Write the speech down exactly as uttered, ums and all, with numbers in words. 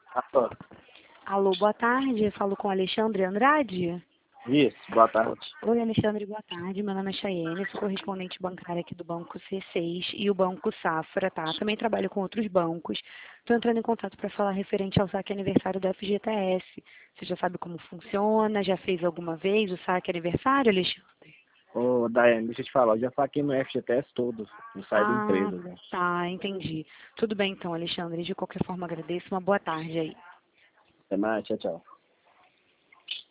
Alô. Alô, boa tarde. Eu falo com Alexandre Andrade. Isso, boa tarde. Oi, Alexandre, boa tarde. Meu nome é Chayene, sou correspondente bancária aqui do Banco C seis e o Banco Safra, tá? Também trabalho com outros bancos. Estou entrando em contato para falar referente ao saque aniversário da F G T S. Você já sabe como funciona? Já fez alguma vez o saque aniversário, Alexandre? Ô, Daiane, deixa eu te falar, eu já saquei no F G T S todo, no site da Ah, empresa, né? tá, entendi. Tudo bem então, Alexandre. De qualquer forma, agradeço. Uma boa tarde aí. Até mais, tchau, tchau.